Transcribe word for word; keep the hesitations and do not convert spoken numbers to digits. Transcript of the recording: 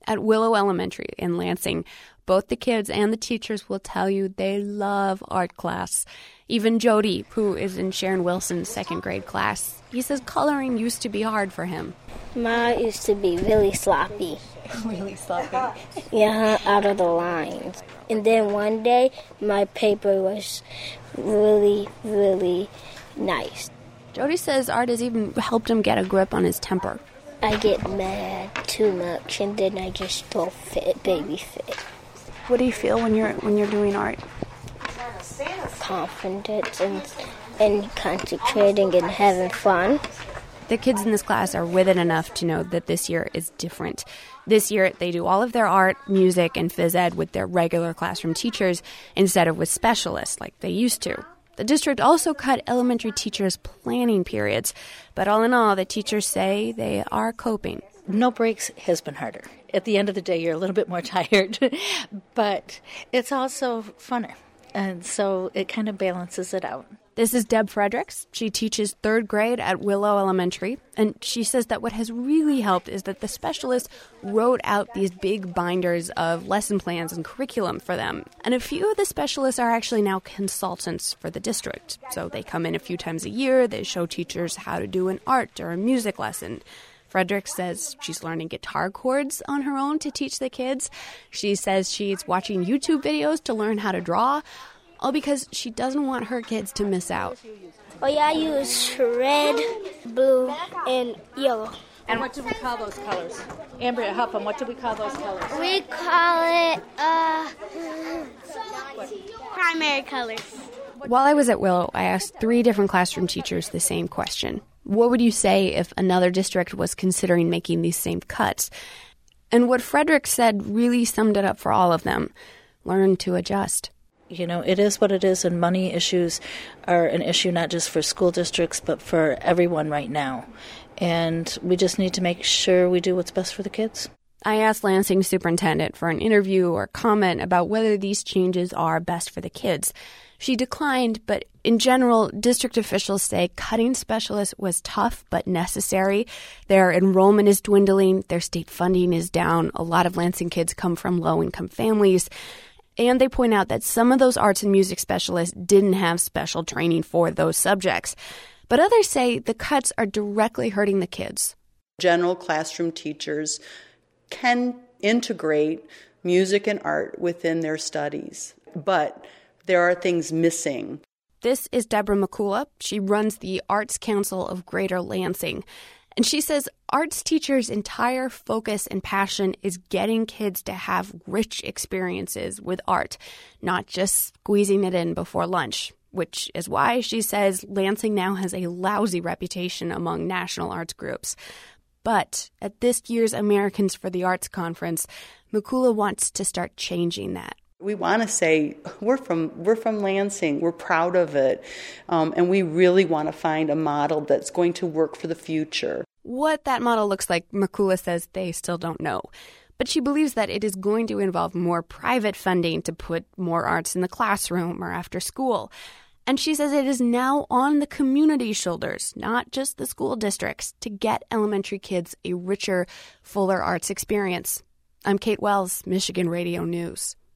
at Willow Elementary in Lansing. Both the kids and the teachers will tell you they love art class. Even Jody, who is in Sharon Wilson's second grade class, he says coloring used to be hard for him. Mine used to be really sloppy. Really sloppy? Yeah, out of the lines. And then one day, my paper was really, really nice. Jody says art has even helped him get a grip on his temper. I get mad too much, and then I just throw fit, baby fit. What do you feel when you're when you're doing art? Confident and, and concentrating and having fun. The kids in this class are with it enough to know that this year is different. This year, they do all of their art, music, and phys ed with their regular classroom teachers instead of with specialists like they used to. The district also cut elementary teachers' planning periods. But all in all, the teachers say they are coping. No breaks has been harder. At the end of the day, you're a little bit more tired, but it's also funner. And so it kind of balances it out. This is Deb Fredericks. She teaches third grade at Willow Elementary, and she says that what has really helped is that the specialists wrote out these big binders of lesson plans and curriculum for them. And a few of the specialists are actually now consultants for the district. So they come in a few times a year, they show teachers how to do an art or a music lesson. Fredericks says she's learning guitar chords on her own to teach the kids. She says she's watching YouTube videos to learn how to draw, all because she doesn't want her kids to miss out. Oh, yeah, I use red, blue, and yellow. And what do we call those colors? Ambria Hupham, what do we call those colors? We call it uh, primary colors. While I was at Willow, I asked three different classroom teachers the same question. What would you say if another district was considering making these same cuts? And what Frederick said really summed it up for all of them. Learn to adjust. You know, it is what it is, and money issues are an issue not just for school districts, but for everyone right now. And we just need to make sure we do what's best for the kids. I asked Lansing superintendent for an interview or comment about whether these changes are best for the kids. She declined, but in general, district officials say cutting specialists was tough but necessary. Their enrollment is dwindling, their state funding is down. A lot of Lansing kids come from low-income families. And they point out that some of those arts and music specialists didn't have special training for those subjects. But others say the cuts are directly hurting the kids. General classroom teachers can integrate music and art within their studies, but there are things missing. This is Deborah McCullough. She runs the Arts Council of Greater Lansing. And she says arts teachers' entire focus and passion is getting kids to have rich experiences with art, not just squeezing it in before lunch, which is why she says Lansing now has a lousy reputation among national arts groups. But at this year's Americans for the Arts Conference, McCullough wants to start changing that. We want to say we're from we're from Lansing. We're proud of it, um, and we really want to find a model that's going to work for the future. What that model looks like, McCullough says they still don't know. But she believes that it is going to involve more private funding to put more arts in the classroom or after school. And she says it is now on the community's shoulders, not just the school districts, to get elementary kids a richer, fuller arts experience. I'm Kate Wells, Michigan Radio News.